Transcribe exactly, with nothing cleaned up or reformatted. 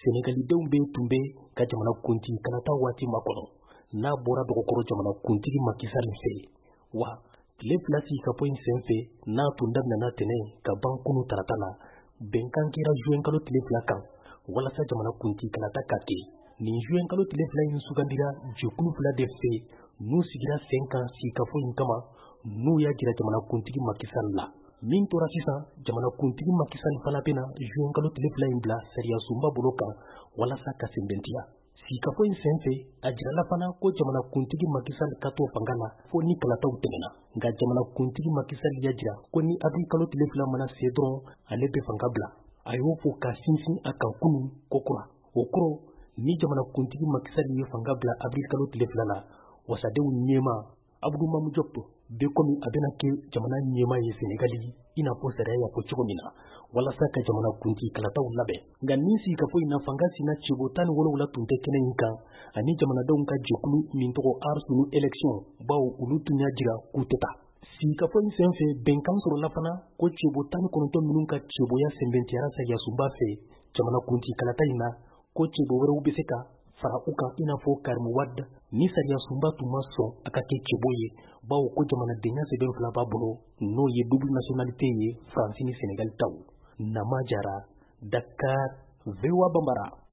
Senegalidenw bɛ tun bɛ ka jamanakuntigi kalata waati makɔnɔ n'a bɔra dɔgɔkɔrɔ jamanakuntigi Macky Sall fɛ wa tile fila sigikafɔ in senfɛ n'a tun daminɛna tɛnɛn ka ban kunu tarata la bɛnkan kɛra juin kalo tile fila kan walasa jamanakuntigi kalata ka kɛ. Nin juin kalo tile fila in sugandira jɛkulu fila de fɛ n'u sigira sen kan sigikafɔ in kama n'u y'a jira jamanakuntigi Macky Sall la. Min tora sisan jamanakuntigi Macky Sall fana bɛna juin kalo tile fila in bila sariya sunba bolo kan walasa ka sɛbɛntiya. Sigikafɔ in senfɛ a jirala fana ko jamanakuntigi Macky Sall ka to fanga la fo ni kalataw tɛmɛna. Nka jamanakuntigi Macky Sall y'a jira ko ni avril kalo tile fila mana se dɔrɔn ale bɛ fanga bila. A y'o fɔ ka sinsin a kan kunun ko kura. O kɔrɔ ni jamanakuntigi Macky Sall ye fanga bila avril kalo tile fila la wasadenw ɲɛma Abdou Mamou Diop bɛ komi a bɛna kɛ jamana ɲɛma ye Senegali i n'a fɔ sariya y'a fɔ cogo min na walasa ka jamanakuntigi kalataw labɛn. Nka nin sigikafɔ in na fanga sina cɛbo tan ni wolonwula tun tɛ kɛnɛ in kan ani jamanadenw ka jɛkulu min tɔgɔ Ars Sunu Élection bawo olu tun y'a jira k'u tɛ taa. Sigikafɔ in senfɛ bɛnkan sɔrɔla fana ko cɛbo tan ni kɔnɔntɔn minnu ka cɛboya sɛbɛntiyara sariya sunba fɛ jamanakuntigi kalata in na ko cɛbo wɛrɛw bɛ se ka fara u kan i n'a fɔ Karim Wade ni sariya sunba tun ma sɔn a ka kɛ cɛbo ye bawo ko jamanadenya sɛbɛn fila b'a bolo n'o ye double nationalité ye Faransi ni Senegali taw. Nama Jara, Dakar, V O A Bambara.